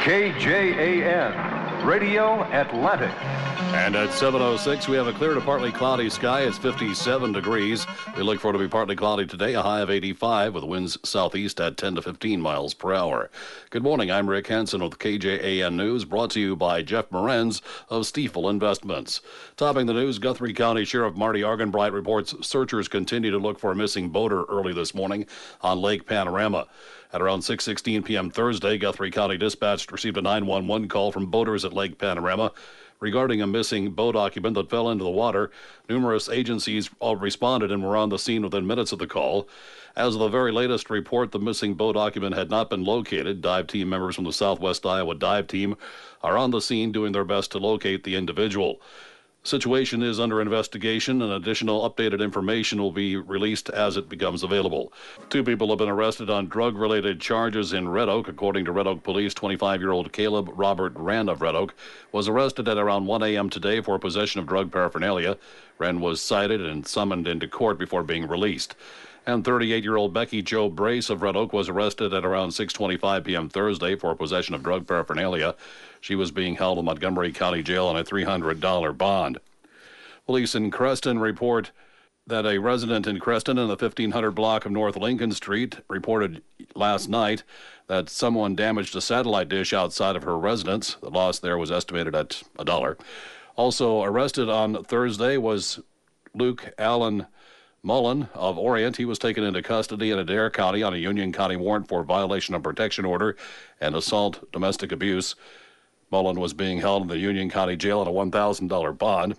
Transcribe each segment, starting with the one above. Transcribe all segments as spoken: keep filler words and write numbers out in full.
K J A N, Radio Atlantic. And at seven oh six, we have a clear to partly cloudy sky. It's fifty-seven degrees. We look for it to be partly cloudy today, a high of eighty-five, with winds southeast at ten to fifteen miles per hour. Good morning. I'm Rick Hansen with K J A N News, brought to you by Jeff Morenz of Stiefel Investments. Topping the news, Guthrie County Sheriff Marty Argenbright reports searchers continue to look for a missing boater early this morning on Lake Panorama. At around six sixteen p.m. Thursday, Guthrie County Dispatch received a nine one one call from boaters at Lake Panorama regarding a missing boat occupant that fell into the water. Numerous agencies all responded and were on the scene within minutes of the call. As of the very latest report, the missing boat occupant had not been located. Dive team members from the Southwest Iowa Dive Team are on the scene doing their best to locate the individual. Situation is under investigation, and additional updated information will be released as it becomes available. Two people have been arrested on drug-related charges in Red Oak. According to Red Oak Police, twenty-five-year-old Caleb Robert Wren of Red Oak was arrested at around one a.m. today for possession of drug paraphernalia. Wren was cited and summoned into court before being released. And thirty-eight-year-old Becky Jo Brace of Red Oak was arrested at around six twenty-five p.m. Thursday for possession of drug paraphernalia. She was being held in Montgomery County Jail on a three hundred dollars bond. Police in Creston report that a resident in Creston in the fifteen hundred block of North Lincoln Street reported last night that someone damaged a satellite dish outside of her residence. The loss there was estimated at a dollar. Also arrested on Thursday was Luke Allen Mullen of Orient. He was taken into custody in Adair County on a Union County warrant for violation of protection order and assault domestic abuse. Mullen was being held in the Union County Jail on a one thousand dollars bond.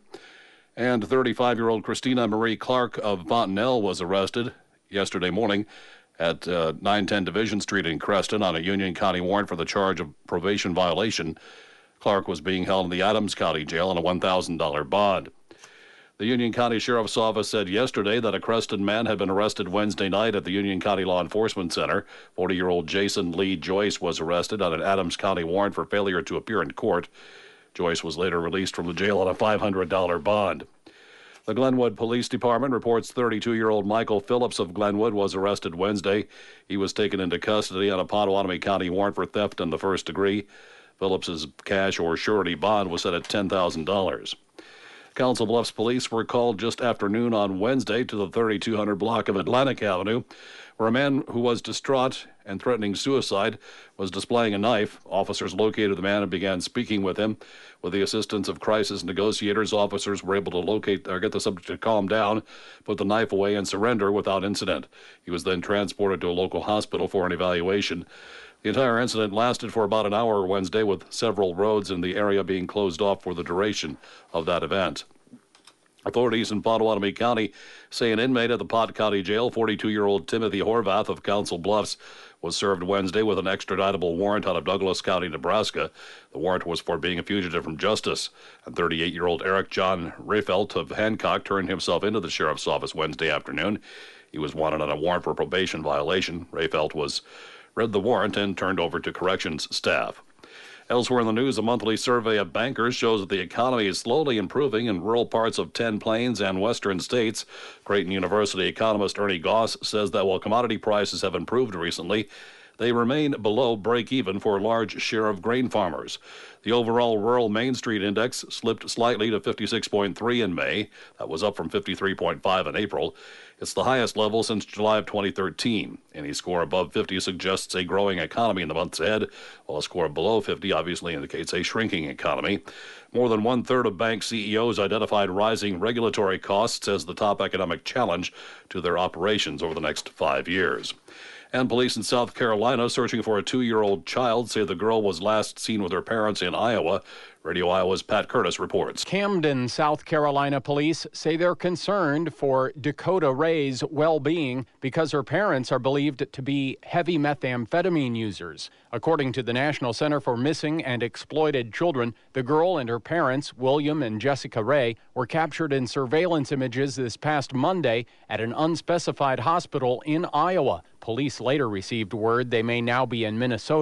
And thirty-five-year-old Christina Marie Clark of Fontenelle was arrested yesterday morning at uh, nine ten Division Street in Creston on a Union County warrant for the charge of probation violation. Clark was being held in the Adams County Jail on a one thousand dollars bond. The Union County Sheriff's Office said yesterday that a Creston man had been arrested Wednesday night at the Union County Law Enforcement Center. forty-year-old Jason Lee Joyce was arrested on an Adams County warrant for failure to appear in court. Joyce was later released from the jail on a five hundred dollars bond. The Glenwood Police Department reports thirty-two-year-old Michael Phillips of Glenwood was arrested Wednesday. He was taken into custody on a Potawatomi County warrant for theft in the first degree. Phillips's cash or surety bond was set at ten thousand dollars. Council Bluffs police were called just after noon on Wednesday to the thirty-two hundred block of Atlantic Avenue, where a man who was distraught and threatening suicide was displaying a knife. Officers located the man and began speaking with him. With the assistance of crisis negotiators, officers were able to locate or get the subject to calm down, put the knife away, and surrender without incident. He was then transported to a local hospital for an evaluation. The entire incident lasted for about an hour Wednesday, with several roads in the area being closed off for the duration of that event. Authorities in Potawatomi County say an inmate at the Pot County Jail, forty-two-year-old Timothy Horvath of Council Bluffs, was served Wednesday with an extraditable warrant out of Douglas County, Nebraska. The warrant was for being a fugitive from justice. And thirty-eight-year-old Eric John Rayfelt of Hancock turned himself into the sheriff's office Wednesday afternoon. He was wanted on a warrant for probation violation. Rayfelt was read the warrant and turned over to corrections staff. Elsewhere in the news, a monthly survey of bankers shows that the economy is slowly improving in rural parts of ten Plains and western states. Creighton University economist Ernie Goss says that while commodity prices have improved recently, they remain below break-even for a large share of grain farmers. The overall rural Main Street Index slipped slightly to fifty-six point three in May. That was up from fifty-three point five in April. It's the highest level since July of twenty thirteen. Any score above fifty suggests a growing economy in the months ahead, while a score below fifty obviously indicates a shrinking economy. More than one-third of bank C E Os identified rising regulatory costs as the top economic challenge to their operations over the next five years. And police in South Carolina searching for a two-year-old child say the girl was last seen with her parents in Iowa. Radio Iowa's Pat Curtis reports. Camden, South Carolina police say they're concerned for Dakota Ray's well-being because her parents are believed to be heavy methamphetamine users. According to the National Center for Missing and Exploited Children, the girl and her parents, William and Jessica Ray, were captured in surveillance images this past Monday at an unspecified hospital in Iowa. Police later received word they may now be in Minnesota.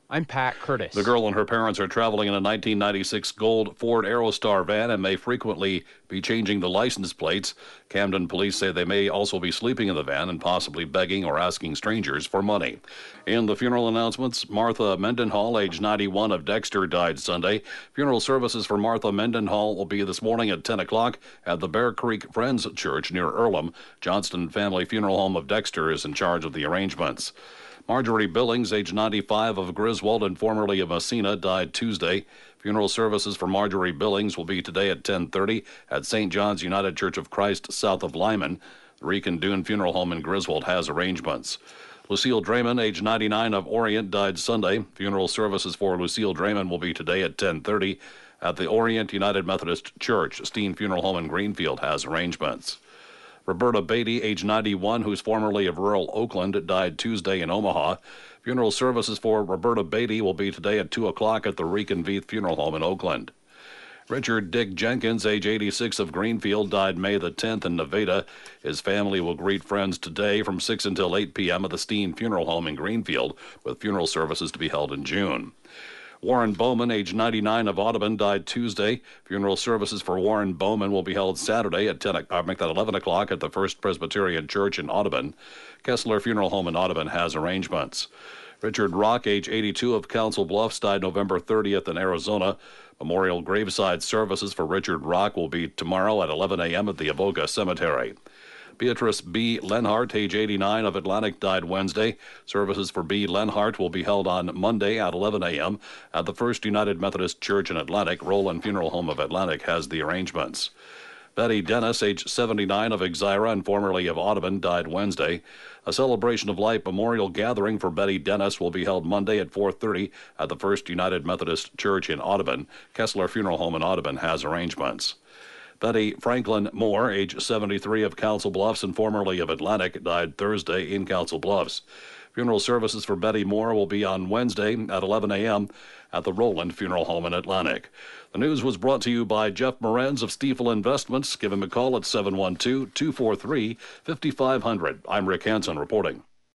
I'm Pat Curtis. The girl and her parents are traveling in a nineteen ninety-six gold Ford Aerostar van and may frequently be changing the license plates. Camden police say they may also be sleeping in the van and possibly begging or asking strangers for money. In the funeral announcements, Martha Mendenhall, age ninety-one, of Dexter, died Sunday. Funeral services for Martha Mendenhall will be this morning at ten o'clock at the Bear Creek Friends Church near Earlham. Johnston Family Funeral Home of Dexter is in charge of the arrangements. Marjorie Billings, age ninety-five, of Griswold and formerly of Messina, died Tuesday. Funeral services for Marjorie Billings will be today at ten thirty at Saint John's United Church of Christ, south of Lyman. The Rican Dune Funeral Home in Griswold has arrangements. Lucille Draymond, age ninety-nine, of Orient, died Sunday. Funeral services for Lucille Draymond will be today at ten thirty at the Orient United Methodist Church. Steen Funeral Home in Greenfield has arrangements. Roberta Beatty, age ninety-one, who's formerly of rural Oakland, died Tuesday in Omaha. Funeral services for Roberta Beatty will be today at two o'clock at the Reconveith Funeral Home in Oakland. Richard Dick Jenkins, age eighty-six, of Greenfield, died May the tenth in Nevada. His family will greet friends today from six until eight p.m. at the Steen Funeral Home in Greenfield, with funeral services to be held in June. Warren Bowman, age ninety-nine, of Audubon, died Tuesday. Funeral services for Warren Bowman will be held Saturday at ten, uh, make that eleven o'clock at the First Presbyterian Church in Audubon. Kessler Funeral Home in Audubon has arrangements. Richard Rock, age eighty-two, of Council Bluffs, died November thirtieth in Arizona. Memorial graveside services for Richard Rock will be tomorrow at eleven a.m. at the Avoca Cemetery. Beatrice B. Lenhart, age eighty-nine, of Atlantic, died Wednesday. Services for B. Lenhart will be held on Monday at eleven a.m. at the First United Methodist Church in Atlantic. Roland Funeral Home of Atlantic has the arrangements. Betty Dennis, age seventy-nine, of Exira and formerly of Audubon, died Wednesday. A Celebration of Life memorial gathering for Betty Dennis will be held Monday at four thirty at the First United Methodist Church in Audubon. Kessler Funeral Home in Audubon has arrangements. Betty Franklin Moore, age seventy-three, of Council Bluffs and formerly of Atlantic, died Thursday in Council Bluffs. Funeral services for Betty Moore will be on Wednesday at eleven a.m. at the Roland Funeral Home in Atlantic. The news was brought to you by Jeff Morenz of Stiefel Investments. Give him a call at seven one two, two four three, five five zero zero. I'm Rick Hansen reporting.